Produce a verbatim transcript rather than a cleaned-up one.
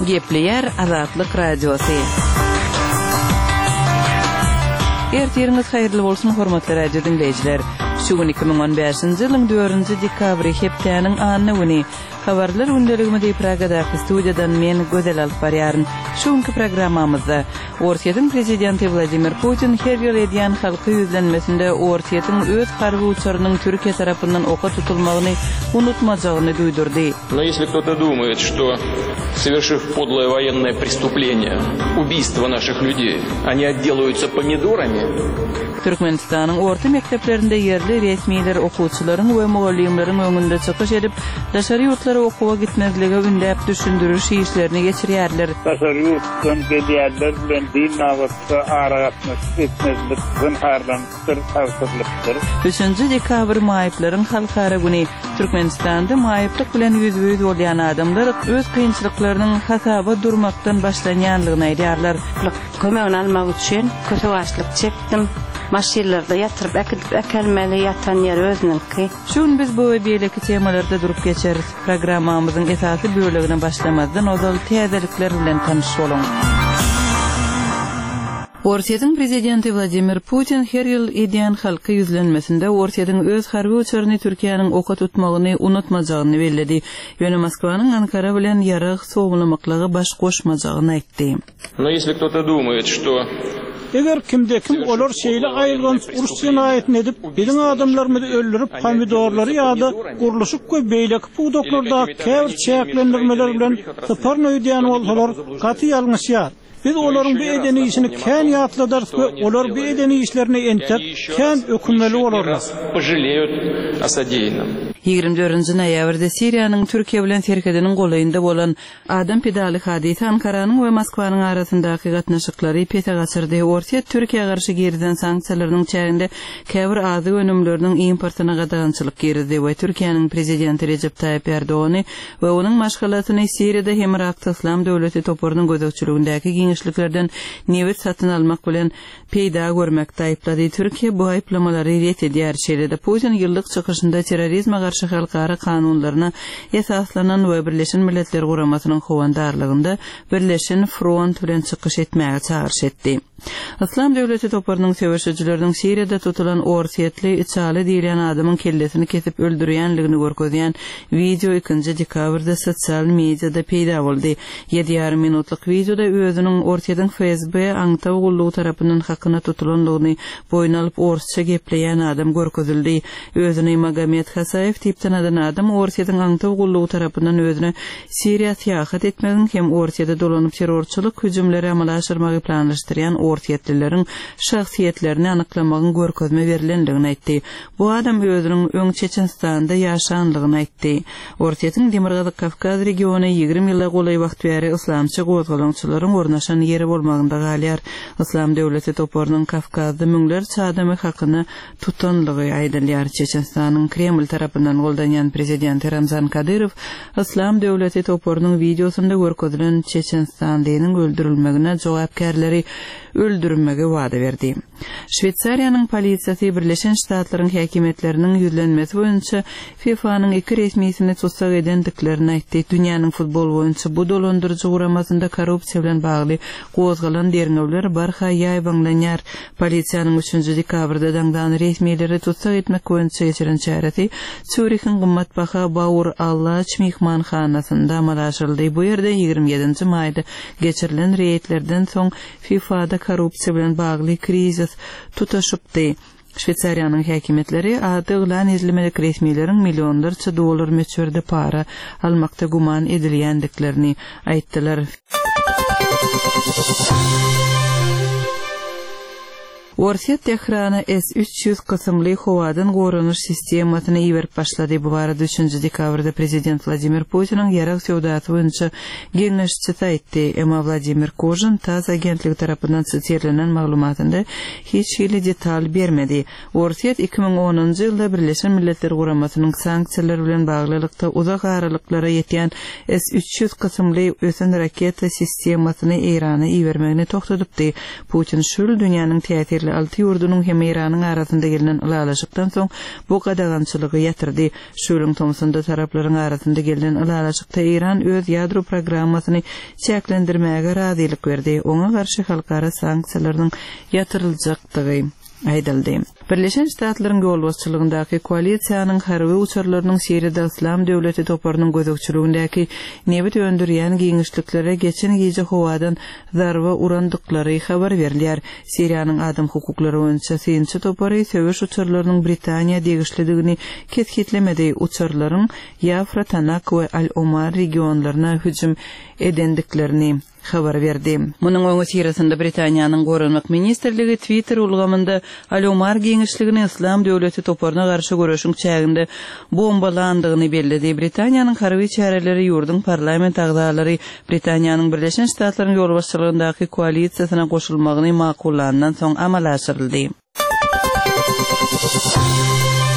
Gepleyer Azatlyk Radiosu. Ertiriniz hayırlı bolsun hormatly radio dinleyijiler. Şu gün iki bin on beşinji ýylyň dördünji dekabry hepdeniň anyny güni habarlar gündeliginde Pragadaky studiýadan men Gözel alyp barýaryn. Şu günkü programmamyzda Ortiýetiň prezidenti Vladimir Putin her ýyl edýän halky ýüzlenmesinde Ortiýetiň öz harby uçarynyň Türkiýe tarapyndan oka tutulmagyny unutmajagyny duýdurdy. Но если кто-то думает, что, совершив подлое военное преступление, убийство наших людей, они отделаются помидорами. Türkmenistanyň orta mekdeplerinde yerli resmiler okuwçylaryň we mugallimleriň öňünde çykyş edip, daşary ýurtlara okuwa gitmezlige ündäp düşündürüş işlerini geçirýärler. Daşary ýurtdan gelýärler bilen din nawatda aragatmak etmezlik zynharlanykdyr, tawsyrlykdyr. üçünji dekabr maýyplaryň halkara güni Türkmenistanda maýyplyk bilen ýüzüýüz bolýan adamlar öz kynçylyklarynyň hasaba durmakdan başlanýanlygyny aýdýarlar. Kömegini almak üçin köse başlyk çekdim. Maşinlarda yatırıp ekilip ekelmeli yatan yer özününki. Şun biz bu ve beýleki temalarda durup geçeriz. Programmamyzyň esasy bölegine başlamazdan ozal täzelikler bilen tanyş bolun. Ortiýetiň prezidenti Vladimir Putin her ýyl edýän halky ýüzlenmesinde Ortiýetiň öz harby uçaryny Türkiýanyň oka tutmagyny unutmajagyny bellädi. Ýöne Moskwanyň Ankara bilen ýarag sowgulamaklygy baş goşmajagyny aýtdy. Но если кто-то думает, что Eger kimde-kim olar şeýle aýylgan uruş jinaýatyny edip, biziň adamlarymyzy öldürip, pomidorlary ýa-da guruluşyk we beýleki pugdoklarda käbir çäklendirmeler bilen typarny öýdýän bolsalar, gaty ýalňyşýar. Biz olaryň bu edeni işini kän ýatladar we olar bu edeni işlerini entep, kän ökünmeli bolarlar. ýygrimi dördünji noýabrda Siriýanyň Türkiýe bilen serkediniň golayynda bolan adam pedali hadisy Ankaranyň we Moskwanyň arasyndaky gatnaşyklary pete gaçyrdy. Ortiýet Türkiýe garşy gerilen sanksiýalarynyň çäginde käbir azy önümleriniň importyna gadagançylyk gerdi we Türkiýanyň prezidenti Recep Tayyip Erdoğan we onuň maşgalatyny Siriýede hem Irak Islam döwleti toparynyň gözegçiligindäki giňişliklerden newet satyn almak bilen peýda görmekde aýplady. Türkiýe bu aýplamalary ret edýär. Şeýlede Putin ýyllyk çykyşynda terrorizme garşy halkara kanunlaryna esaslanan we Birleşen Milletler Guramasynyň howandarlygynda Birleşen Front bilen çykyş etmäge çağırş etdi. Islam döwleti toparynyň söwüşçileriniň Siriýede tutulan ortiýetli içali diýilen adamyň kellesini kesip öldürýänligini görkezýän video ikinji dekabrda sosial mediada peýda boldy. ýedi ýarym minutlyk videoda özüniň Ortiýetiň F S B aňtaw gullugy tarapyndan hakyna tutulanlygyny boyun alyp orsça gepleýän adam görkezildi. Özüni Magomed Hasayev tipden adam Ortiýetiň aňtaw gullugy tarapyndan özüne Siriýa syýahat etmegiň hem Ortiýede dolanyp terrorçylyk hüjümleri amala aşyrmagy planlaşdyrýan ortiýetlileriň şahsiýetlerini anyklamagyň görkezme berilendigini aýtdy. Bu adam özüniň öň Çeçenistanda ýaşanlygyny aýtdy. Ortiýetiň Demirgazyk Kavkaz regiony ýygrimi ýyla golay wagt bäri islamçy gozgalançylaryň ornaşan ýeri bolmagynda galýar. Islam döwleti toparynyň Kavkazda müňler çadamy hakyny tutanlygy aýdylýar. Çeçenistanyň Kreml tarapyndan goldanýan prezident Ramzan Kadyrow Islam döwleti toparynyň videosunda görkezilen Çeçenistan diýeniň öldürilmegine jogapkärleri öldürülmege wada berdi. Şweýçariýanyň polisiýasy Birleşen Ştatlaryň häkimetleriniň ýüzlenmesi boýunça FIFA'nyň iki resmiýetini tutsak edendiklerini aýtdy. Dünýäniň futbol boýunça bu dolandyrjy guramasynda korrupsiýa bilen bagly gozgalan dernewler barha ýaýbanlanýar. Polisiýanyň üçünji dekabrda daňdan resmiýetleri tutsak etmek boýunça geçiren çäresi Zürich'in gymmatbaha Bauer Allaç mehmanhanasynda amala aşyryldy. Bu ýerde ýygrimi ýedinji maýda geçirilen reýetlerden soň FIFA'da korrupsiýa bilen bagly krizis tutaşypdy. Şweýçariýanyň häkimetleri ady ýylan izlemelik resmiýetleriň millionlarça dollar meçherde para almakda guman edilýändiklerini aýtdylar. Ortiýet Tehrana S üç ýüz kysymly howadan gorunuş sistemasyny iýerip başlady. Bu barada üçünji dekabrda prezident Vladimir Putiniň ýarag sowdasy boýunça geňeşçisi aýtdy. Emma Vladimir Kozhin TASS agentligi tarapyndan çykyrylan maglumatynda hiç ýyly detal bermedi. Ortiýet iki bin onunji ýylda Birleşen Milletler Guramasynyň sanksiýalar bilen baglylykda uzak aralyklara ýetýän S üç ýüz kysymly ösen raketa sistemasyny Irana iýermegini toktadypdy. Putin şol dünýäniň täsirli elli alty ýurdunyň hem Iranyň arasynda gelinen ylalaşykdan soň bu gadagançylygy ýatyrdy. Şulyň tomsunda taraplaryň arasynda gelinen ylalaşykda Iran öz ýadro programmasyny çäklendirmäge razylyk berdi. Oňa garşy halkara sanksiýalaryň ýatyryljakdygy aýdyldy. Birleşen Ştatlaryň ýol başçylygyndaky koalisiýanyň harby uçurlarynyň Siriýada İslam döwleti toparynyň gözükçülügindäki nebit öndürýän giňişliklere geçen gece howadan zarba urandyklary habar berilýär. Siriýanyň adam hukuklary boýunça synçy topary söwüş uçurlarynyň Britaniýa degişlidigini ketgitlemedi. Uçurlaryň Yafra, Tanak we Al-Omar regionlaryna hüjüm edendiklerini habar berdi. Munyň öňe sirasynda Britaniýanyň Gorunmak ministrligi Twitter ulgamynda Al-Omar giňişligini İslam döwleti toparyna garşy görüşüň çäginde bombalandygyny bellädi. Britaniýanyň harby çäreleri ýurdun parlament agzalary Britaniýanyň Birleşen Ştatlaryň ýol başçylygyndaky koalisiýasyna goşulmagyny makullandan soň amala aşyryldy.